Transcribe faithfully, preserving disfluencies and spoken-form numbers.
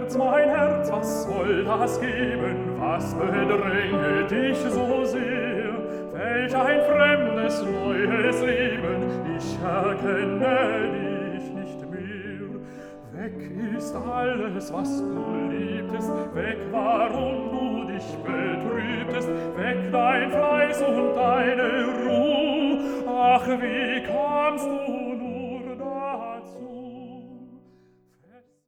mein Herz, was soll das geben? Was bedrängt dich so sehr? Welch ein fremdes, neues Leben, ich erkenne dich nicht mehr. Weg ist alles, was du liebtest, weg, warum du dich betrübtest, weg dein Fleiß und deine Ruhe. Ach, wie kamst du